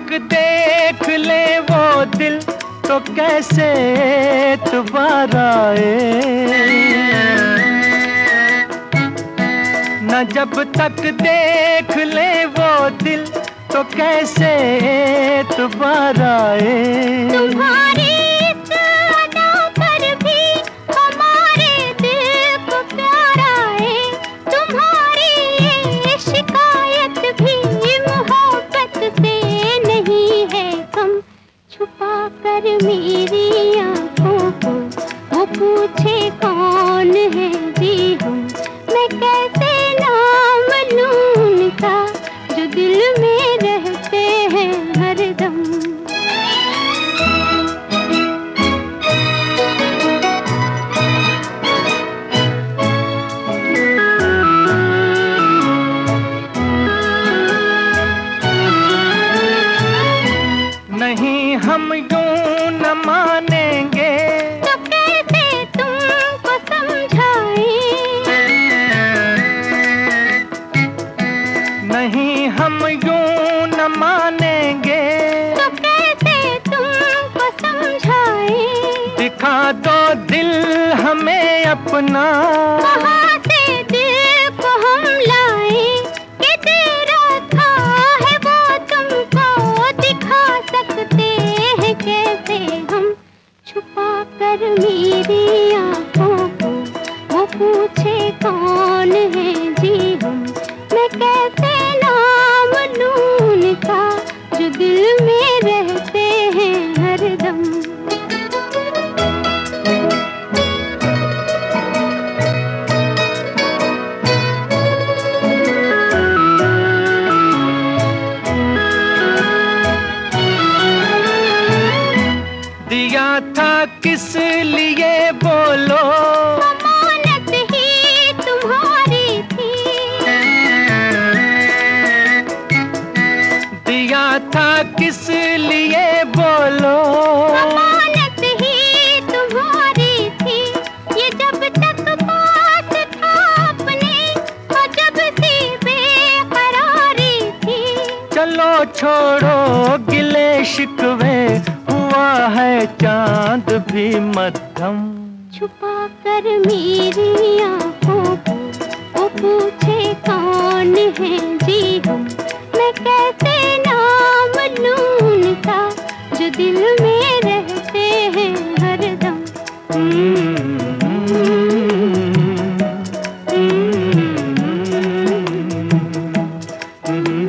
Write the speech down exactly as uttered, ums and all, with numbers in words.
तक देख ले वो दिल तो कैसे दोबारा आए। न जब तक देख ले वो दिल तो कैसे दोबारा आए। तुम्हारी इस अदा पर भी हमारे दिल को प्यार आए। तुम्हारी ये शिकायत भी मोहब्बत से नहीं है कम। छुपा कर मेरी आंखों को वो पूछे कौन है जी हम। मैं कैसे नाम लूं उनका जो दिल में रहते हैं हरदम। नहीं हम यूं न मानेंगे तो कैसे तुमको समझाएं। नहीं हम यूं न मानेंगे तो कैसे तुमको समझाएं। दिखा दो दिल हमें अपना कहाँ से दिल को हम लाएं कि तेरा था है वो तुमको दिखा सकते हैं कैसे हम। छुपा कर मेरी आंखों को वो पूछे कौन है जी हम। मैं कैसे नाम लूं उनका जो दिल में रहते हैं हरदम। दिया था किस लिए बोलो अमानत ही तुम्हारी थी। दिया था किस लिए बोलो अमानत ही तुम्हारी थी। ये जब तक पास था अपने और जब सी बेकरारी थी। चलो छोड़ो गिले शिकवे हुआ है चांद भी मध्यम। छुपा कर मेरी आंखों को वो पूछे कौन है जी हम। मैं कैसे नाम लूं उनका जो दिल में रहते हैं हरदम। Mm-hmm.